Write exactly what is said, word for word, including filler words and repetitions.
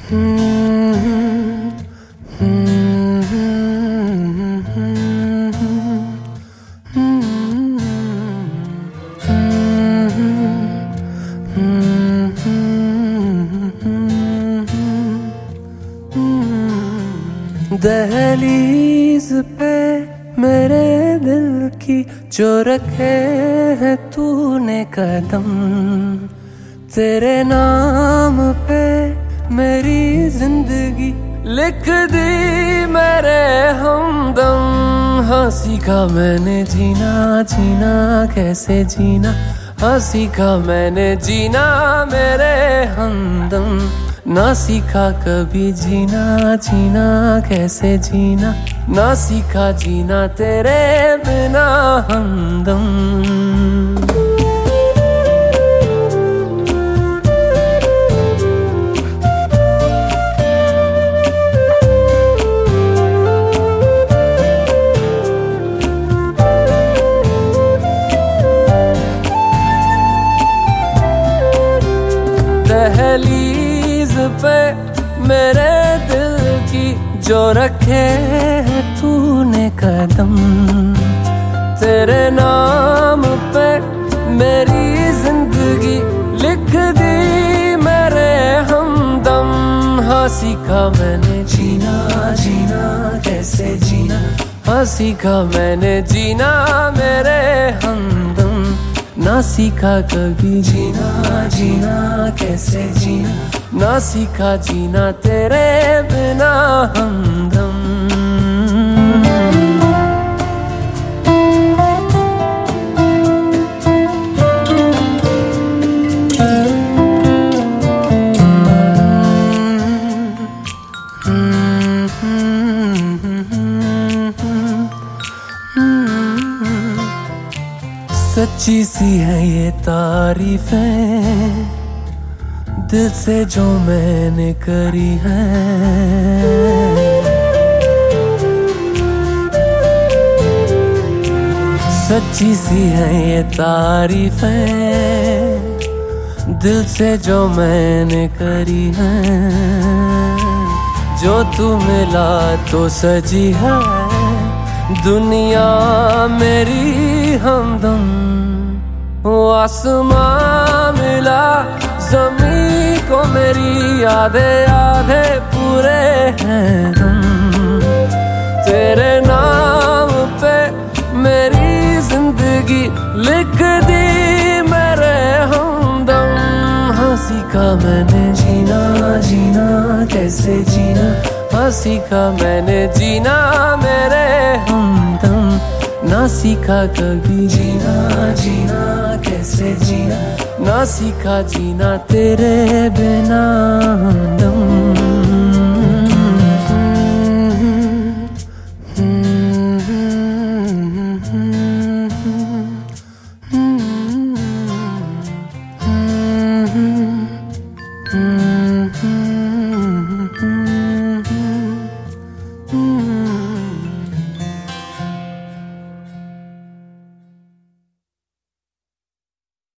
दहलीज पे मेरे दिल की जो रखे है तूने कदम, तेरे नाम पे मेरी जिंदगी लिख दी मेरे हमदम। हाँ सीखा मैंने जीना जीना कैसे जीना, हाँ सीखा मैंने जीना मेरे हमदम। ना सीखा कभी जीना जीना कैसे जीना, ना सीखा जीना तेरे बिना हमदम। दहलीज पे मेरे दिल की जो रखे है तूने कदम, तेरे नाम पे मेरी जिंदगी लिख दी मेरे हमदम। हाँ सीखा मैंने जीना जीना कैसे जीना, हाँ सीखा मैंने जीना मेरे हमदम। ना सीखा कभी जीना जीना कैसे जीना, ना सीखा जीना तेरे बिना हमदम। सच्ची सी है ये तारीफें दिल से जो मैंने करी है, सच्ची सी है ये तारीफें दिल से जो मैंने करी है। जो तू मिला तो सजी है दुनिया मेरी हमदम। वो आसमां मिला ज़मीं को मेरी आधे आधे पूरे हैं हम। तेरे नाम पे मेरी जिंदगी लिख दी मेरे हमदम। हाँ सीखा मैंने जीना जीना कैसे जीना, हाँ सीखा मैंने जीना मेरे हमदम। ना सीखा कभी जीना जीना कैसे जीना, ना सीखा जीना तेरे बिना हमदम।